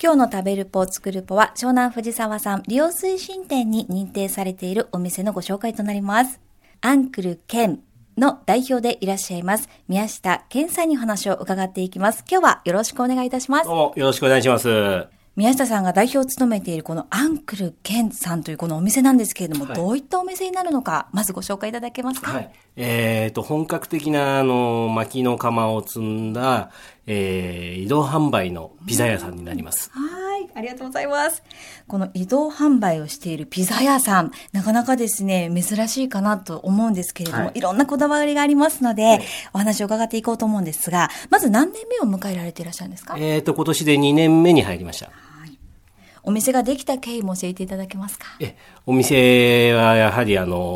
今日の食べるポ作るポは湘南藤沢産利用推進店に認定されているお店のご紹介となります。アンクルケンの代表でいらっしゃいます宮下健さんにお話を伺っていきます。今日はよろしくお願いいたします。 どうもよろしくお願いします。 宮下さんが代表を務めているこのアンクルケンさんというこのお店なんですけれども、はい、どういったお店になるのかまずご紹介いただけますか。 はい、本格的な薪の窯を積んだ、移動販売のピザ屋さんになります。 はい、ありがとうございます。この移動販売をしているピザ屋さん、なかなかですね珍しいかなと思うんですけれども、はい、いろんなこだわりがありますので、はい、お話を伺っていこうと思うんですが、まず何年目を迎えられていらっしゃるんですか。 今年で2年目に入りました。 お店ができた経緯も教えていただけますか。 お店はやはり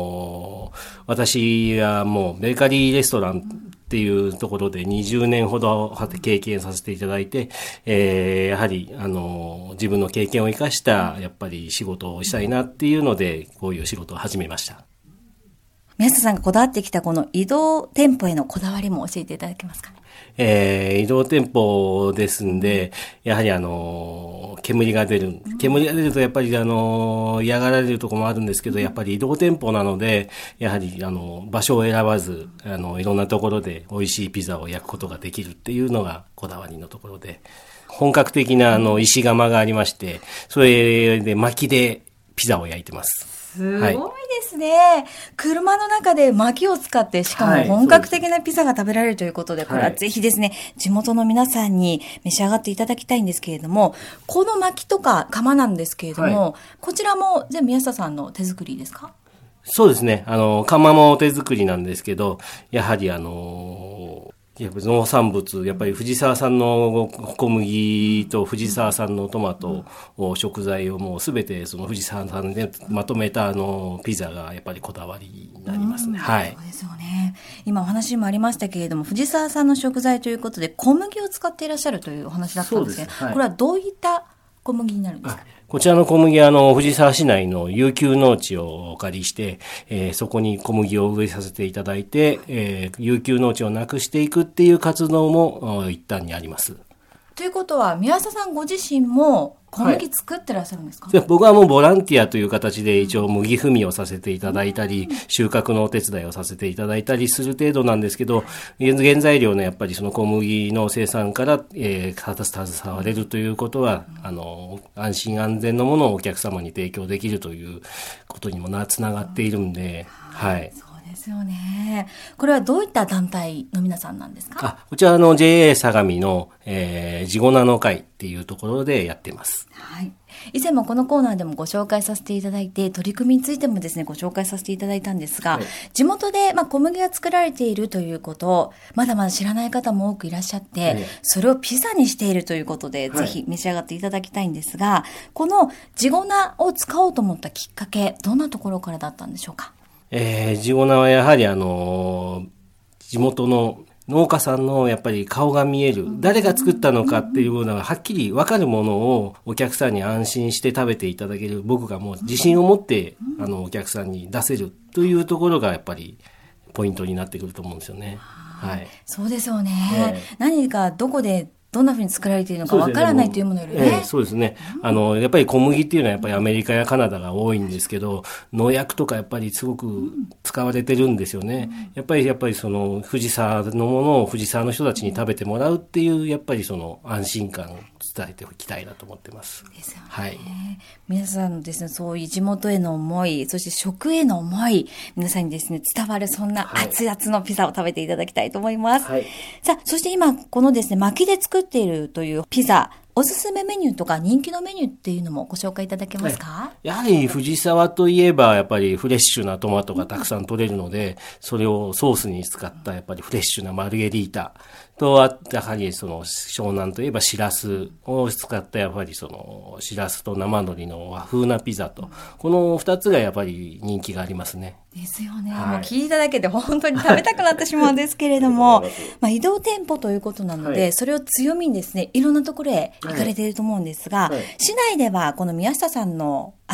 私はもうベーカリーレストランっていうところで20年ほど経験させていただいて、やはり自分の経験を生かしたやっぱり仕事をしたいなっていうので、こういう仕事を始めました。 宮下さんがこだわってきたこの移動店舗へのこだわりも教えていただけますか。 移動店舗ですんで、やはり煙が出るとやっぱり嫌がられるところもあるんですけど、やっぱり移動店舗なので、やはり場所を選ばずいろんなところで美味しいピザを焼くことができるっていうのがこだわりのところで、本格的な石窯がありまして、それで薪でピザを焼いてます。 すごいですね、はい、車の中で薪を使って、しかも本格的なピザが食べられるということで、これはぜひですね、地元の皆さんに召し上がっていただきたいんですけれども、この薪とか窯なんですけれども、こちらも全部宮下さんの手作りですか。 そうですね、窯も手作りなんですけど、やはりやっぱり農産物、やっぱり藤沢産の小麦と藤沢産のトマトを食材をもうすべてその藤沢産でまとめたピザがやっぱりこだわりになりますね。はい。 そうですよね。今お話にもありましたけれども、藤沢産の食材ということで小麦を使っていらっしゃるというお話だったんですけど、これはどういった小麦になるんですか。 こちらの小麦は藤沢市内の遊休農地をお借りして、そこに小麦を植えさせていただいて、遊休農地をなくしていくっていう活動も一旦にあります。 ということは宮下さんご自身も小麦作ってらっしゃるんですか。 僕はもうボランティアという形で一応麦踏みをさせていただいたり、収穫のお手伝いをさせていただいたりする程度なんですけど、原材料のやっぱりその小麦の生産から携われるということは、安心安全のものをお客様に提供できるということにもつながっているんで、はい。 ですよね。これはどういった団体の皆さんなんですか。 こちらJA 相模の、地粉の会っていうところでやっています。 はい。以前もこのコーナーでもご紹介させていただいて、取り組みについてもですねご紹介させていただいたんですが、地元で小麦が作られているということをまだまだ知らない方も多くいらっしゃって、それをピザにしているということで、ぜひ召し上がっていただきたいんですが、この地粉を使おうと思ったきっかけ、どんなところからだったんでしょうか。 地粉はやはり地元の農家さんのやっぱり顔が見える、誰が作ったのかっていうのがはっきり分かるものをお客さんに安心して食べていただける、僕がもう自信を持ってお客さんに出せるというところがやっぱりポイントになってくると思うんですよね。はい。 そうですよね。何かどこでどんな風に作られているのかわからないというものよりね。 そうですね。やっぱり小麦っていうのはやっぱりアメリカやカナダが多いんですけど、農薬とかやっぱりすごく使われてるんですよね。やっぱりその藤沢のものを藤沢の人たちに食べてもらうっていう、やっぱりその安心感を伝えておきたいなと思ってます。 ですよね。 はい。 皆さんのですね、そういう地元への思い、そして食への思い、皆さんにですね、伝わるそんな熱々のピザを食べていただきたいと思います。はい。さあ、そして今、このですね、薪で作っているというピザ、おすすめメニューとか人気のメニューっていうのもご紹介いただけますか。 やはり藤沢といえばやっぱりフレッシュなトマトがたくさん取れるので、それをソースに使ったやっぱりフレッシュなマルゲリータと、やはりその湘南といえばシラスを使ったやっぱりそのシラスと生海苔の和風なピザと、この2つがやっぱり人気がありますね。 ですよね。もう聞いただけで本当に食べたくなってしまうんですけれども、移動店舗ということなので、それを強みにですね、いろんなところへ行かれていると思うんですが、市内ではこの宮下さんのア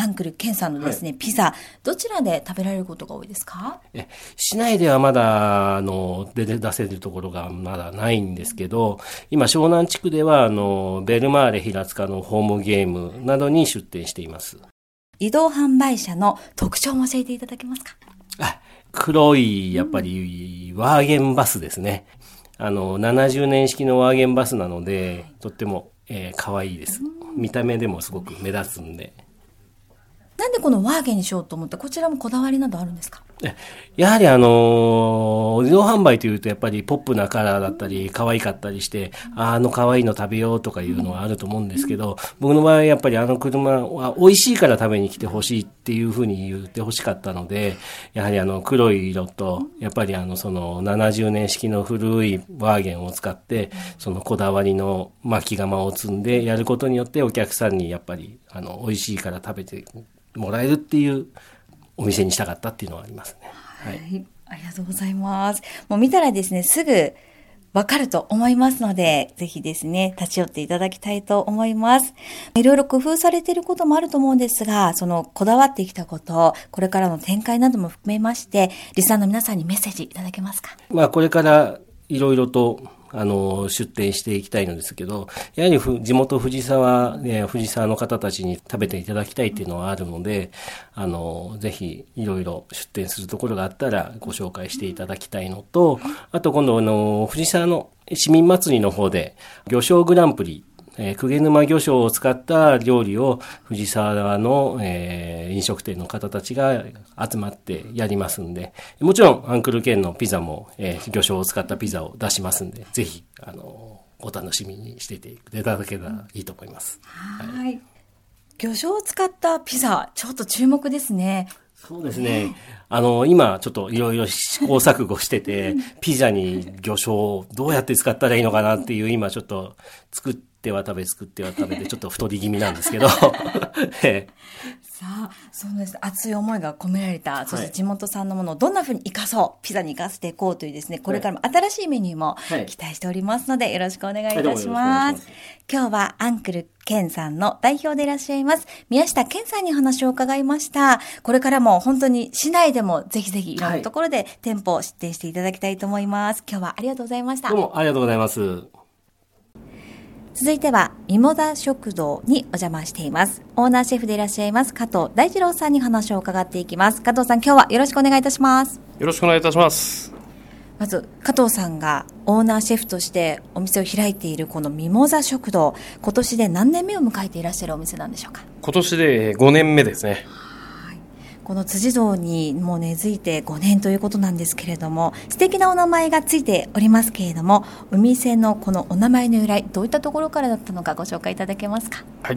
アンクルケンさんのですね、ピザ、どちらで食べられることが多いですか？ 市内ではまだ、出せるところがまだないんですけど、今、湘南地区では、ベルマーレ平塚のホームゲームなどに出店しています。 移動販売車の特徴も教えていただけますか？ 黒い、やっぱり、ワーゲンバスですね。70年式のワーゲンバスなので、とっても、可愛いです。見た目でもすごく目立つんで。 なんでこのワーゲンにしようと思って、こちらもこだわりなどあるんですか？ やはり自動販売というとやっぱりポップなカラーだったり可愛かったりして、可愛いの食べようとかいうのはあると思うんですけど、僕の場合やっぱり車は美味しいから食べに来てほしいっていうふうに言ってほしかったので、やはり黒い色と、やっぱりその70年式の古いワーゲンを使って、そのこだわりの巻き窯を積んでやることによってお客さんにやっぱり美味しいから食べてもらえるっていうお店にしたかったっていうのはありますね。 はい。ありがとうございます。もう見たらですね、すぐわかると思いますので、ぜひですね、立ち寄っていただきたいと思います。いろいろ工夫されていることもあると思うんですが、そのこだわってきたこと、これからの展開なども含めまして、リスナーの皆さんにメッセージいただけますか？ これからいろいろと出店していきたいのですけど、やはり地元藤沢の方たちに食べていただきたいっていうのはあるので、ぜひいろいろ出店するところがあったらご紹介していただきたいのと、あと今度藤沢の市民祭りの方で魚醤グランプリ、鵠沼魚醤を使った料理を藤沢の、飲食店の方たちが集まってやりますんで、もちろんアンクルケンのピザも、魚醤を使ったピザを出しますんで、ぜひお楽しみにしていただけたらいいと思います。 はい。魚醤を使ったピザ、ちょっと注目ですね。 そうですね。今ちょっといろいろ試行錯誤してて、ピザに魚醤をどうやって使ったらいいのかなっていう、今ちょっと作っては食べてちょっと太り気味なんですけど。さあ、そうです。熱い思いが込められた、そして地元産のものをどんな風に生かそう、ピザに生かしていこうというですね、これからも新しいメニューも期待しておりますので、よろしくお願いいたします。今日はアンクルケンさんの代表でいらっしゃいます宮下健さんにお話を伺いました。これからも本当に市内でもぜひぜひいろんなところで店舗を出店していただきたいと思います。今日はありがとうございました。 どうもありがとうございます。 続いてはミモザ食堂にお邪魔しています。オーナーシェフでいらっしゃいます加藤大二郎さんに話を伺っていきます。加藤さん、今日はよろしくお願いいたします。 よろしくお願いいたします。 まず加藤さんがオーナーシェフとしてお店を開いているこのミモザ食堂、今年で何年目を迎えていらっしゃるお店なんでしょうか？ 今年で5年目ですね。 この辻堂にもう根付いて5年ということなんですけれども、素敵なお名前がついておりますけれども、お店のこのお名前の由来、どういったところからだったのかご紹介いただけますか？ はい、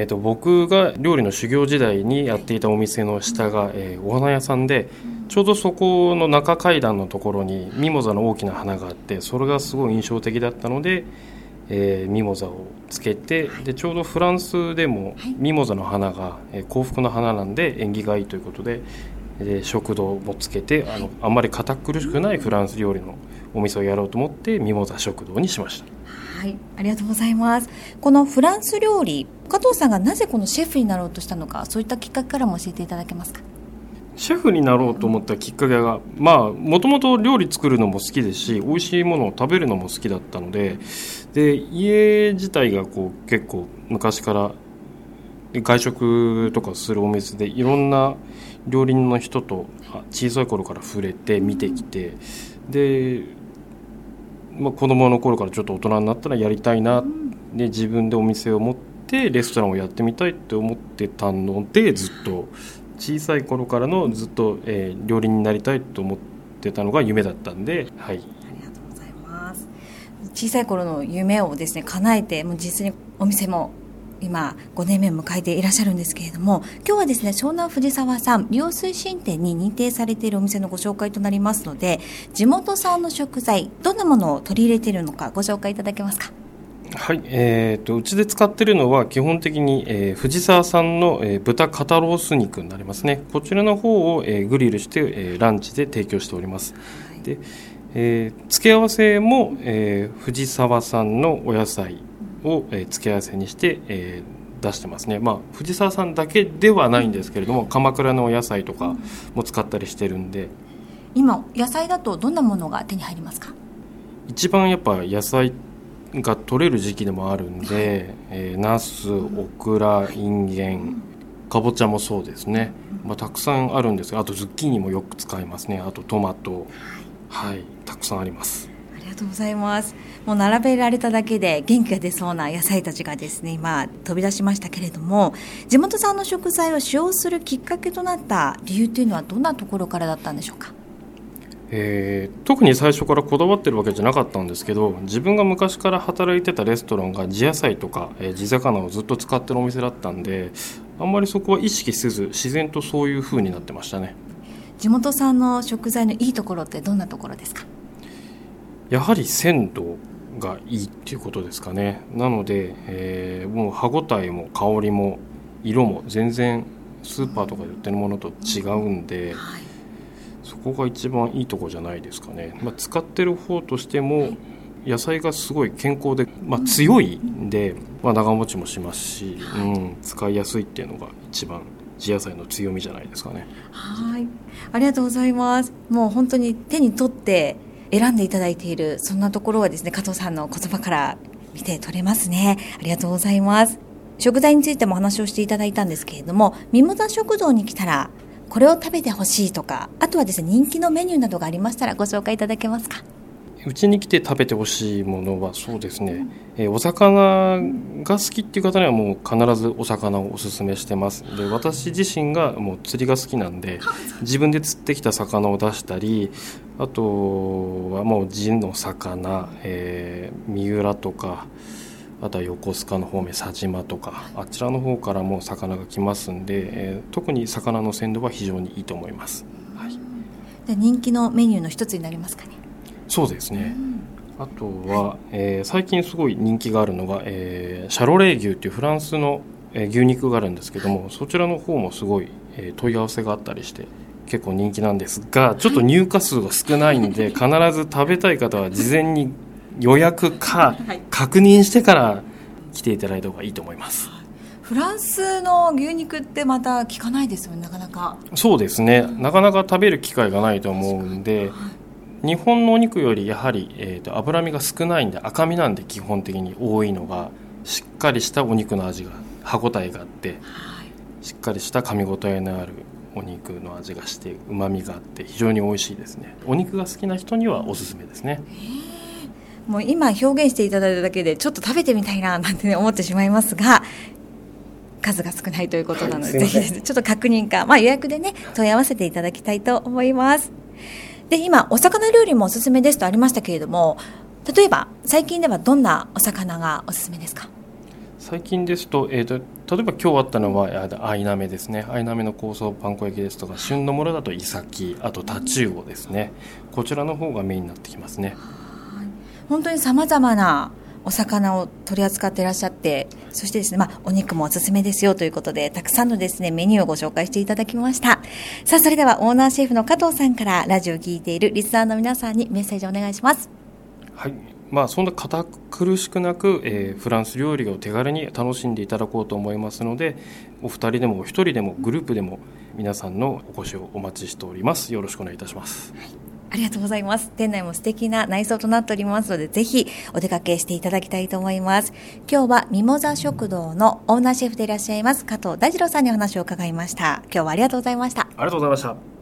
僕が料理の修行時代にやっていたお店の下が、お花屋さんで、ちょうどそこの中階段のところにミモザの大きな花があって、それがすごい印象的だったので、ミモザをつけて、でちょうどフランスでもミモザの花が、幸福の花なんで縁起がいいということで、食堂もつけてあんまり堅苦しくないフランス料理のお店をやろうと思ってミモザ食堂にしました。 はい、ありがとうございます。このフランス料理、加藤さんがなぜこのシェフになろうとしたのか、そういったきっかけからも教えていただけますか？ シェフになろうと思ったきっかけが、もともと料理作るのも好きですし、美味しいものを食べるのも好きだったので、家自体が結構昔から外食とかするお店で、いろんな料理人の人と小さい頃から触れて見てきて、で、子供の頃からちょっと大人になったらやりたいな、で自分でお店を持ってレストランをやってみたいって思ってたので、ずっと小さい頃からのずっと、料理人になりたいと思ってたのが夢だったんで、はい、ありがとうございます。小さい頃の夢をですね叶えて、もう実にお店も今5年目を迎えていらっしゃるんですけれども、今日はですね湘南藤沢産利用推進店に認定されているお店のご紹介となりますので、地元産の食材どんなものを取り入れているのかご紹介いただけますか？ はい、うちで使っているのは基本的に、藤沢産の、豚肩ロース肉になりますね。こちらの方を、グリルして、ランチで提供しております。はい、で、付け合わせも、藤沢産のお野菜を、付け合わせにして、 出してますね。藤沢さんだけではないんですけれども、鎌倉のお野菜とかも使ったりしてるんで。 今野菜だとどんなものが手に入りますか？ 一番やっぱ野菜が取れる時期でもあるんで、ナス、オクラ、インゲン、かぼちゃもそうですね、たくさんあるんですが、あとズッキーニもよく使いますね。あとトマト、たくさんあります。 ありがとうございます。もう並べられただけで元気が出そうな野菜たちがですね、今飛び出しましたけれども、地元産の食材を使用するきっかけとなった理由というのはどんなところからだったんでしょうか？ 特に最初からこだわってるわけじゃなかったんですけど、自分が昔から働いてたレストランが地野菜とか、地魚をずっと使ってるお店だったんで、あんまりそこは意識せず自然とそういう風になってましたね。 地元産の食材のいいところってどんなところですか？ やはり鮮度がいいっていうことですかね。なので、もう歯ごたえも香りも色も全然スーパーとかで売ってるものと違うんで、そこが一番いいところじゃないですかね。使ってる方としても野菜がすごい健康で、強いんで、長持ちもしますし、使いやすいっていうのが一番地野菜の強みじゃないですかね。 ありがとうございます。もう本当に手に取って選んでいただいている、そんなところはですね、加藤さんの言葉から見て取れますね。ありがとうございます。食材についてもお話をしていただいたんですけれども、ミモザ食堂に来たらこれを食べてほしいとか、あとはですね、人気のメニューなどがありましたらご紹介いただけますか？ うちに来て食べてほしいものはそうですね、お魚が好きっていう方にはもう必ずお魚をおすすめしてます。で、私自身がもう釣りが好きなんで、自分で釣ってきた魚を出したり、あとはもう地の魚、三浦とか、あとは横須賀の方面佐島とか、あちらの方からも魚が来ますんで、特に魚の鮮度は非常にいいと思います。 で、人気のメニューの一つになりますかね？ そうですね。あとは、最近すごい人気があるのが、シャロレー牛というフランスの、牛肉があるんですけども、そちらの方もすごい、問い合わせがあったりして結構人気なんですが、ちょっと入荷数が少ないんで、必ず食べたい方は事前に予約か確認してから来ていただいた方がいいと思います。 フランスの牛肉ってまた聞かないですよね、なかなか。 そうですね、なかなか食べる機会がないと思うんで、日本のお肉よりやはり、脂身が少ないんで、赤身なんで基本的に多いのが、しっかりしたお肉の味が、歯ごたえがあって、しっかりした噛み応えのあるお肉の味がして、うまみがあって非常に美味しいですね。お肉が好きな人にはおすすめですね。 もう今表現していただいただけでちょっと食べてみたいななんて、思ってしまいますが、数が少ないということなので、ぜひですね、ちょっと確認か、予約でね、問い合わせていただきたいと思います。で、今お魚料理もおすすめですとありましたけれども、例えば最近ではどんなお魚がおすすめですか？ 最近ですと、例えば今日あったのはアイナメですね。アイナメの香草パン粉焼きですとか、旬のものだとイサキ、あとタチウオですね。こちらの方がメインになってきますね。 本当に様々なお魚を取り扱っていらっしゃって、そしてですね、お肉もおすすめですよということで、たくさんのですね、メニューをご紹介していただきました。さあ、それではオーナーシェフの加藤さんからラジオを聞いているリスナーの皆さんにメッセージをお願いします。 はい。そんな堅苦しくなく、フランス料理を手軽に楽しんでいただこうと思いますので、お二人でもお一人でもグループでも皆さんのお越しをお待ちしております。よろしくお願いいたします。 ありがとうございます。店内も素敵な内装となっておりますので、ぜひお出かけしていただきたいと思います。今日はミモザ食堂のオーナーシェフでいらっしゃいます加藤大二郎さんにお話を伺いました。今日はありがとうございました。 ありがとうございました。